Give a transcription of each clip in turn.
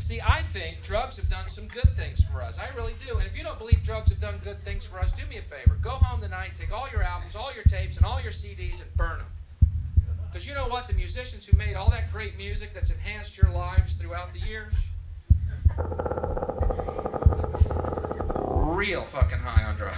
See, I think drugs have done some good things for us. I really do. And if you don't believe drugs have done good things for us, do me a favor. Go home tonight, take all your albums, all your tapes, and all your CDs and burn them. Because you know what? The musicians who made all that great music that's enhanced your lives throughout the years, real fucking high on drugs.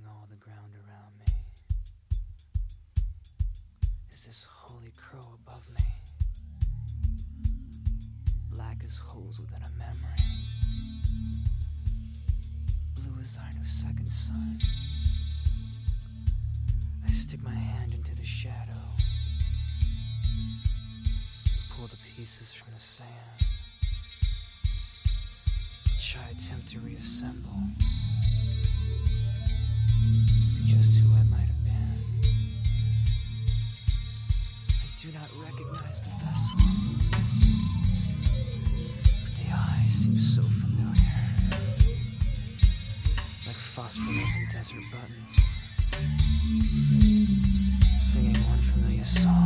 all the ground around me is this holy crow above me, black as holes within a memory, blue as our new second sun. I stick my hand into the shadow and pull the pieces from the sand. I attempt to reassemble, see just who I might have been. I do not recognize the vessel, but the eyes seem so familiar, like phosphorescent desert buttons, singing one familiar song.